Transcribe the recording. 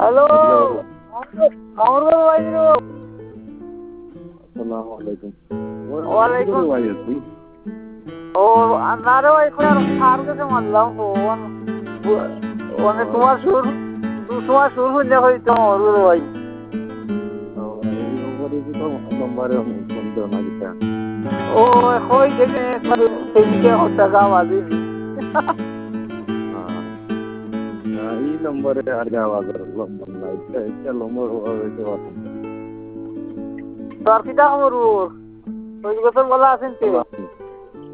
Hello hello, মামুর ভাই আসসালামু আলাইকুম। ওয়ালাইকুম ভাই আছি। ও না রে ভাই এখন সার কাছে মারলাম মানে তোমার সুর শুনলে হয়তো মামুর ভাই এই অপরিচিত নম্বরে ফোন দেও না কিতা। ও হই দেখে সেদিকে টাকা বাজিনি এই নম্বরে আর আওয়াজ লম্বর না, এটা লম্বর হইতে পারে। তোর কিটা খবর ওই বছর বলা আছেন তে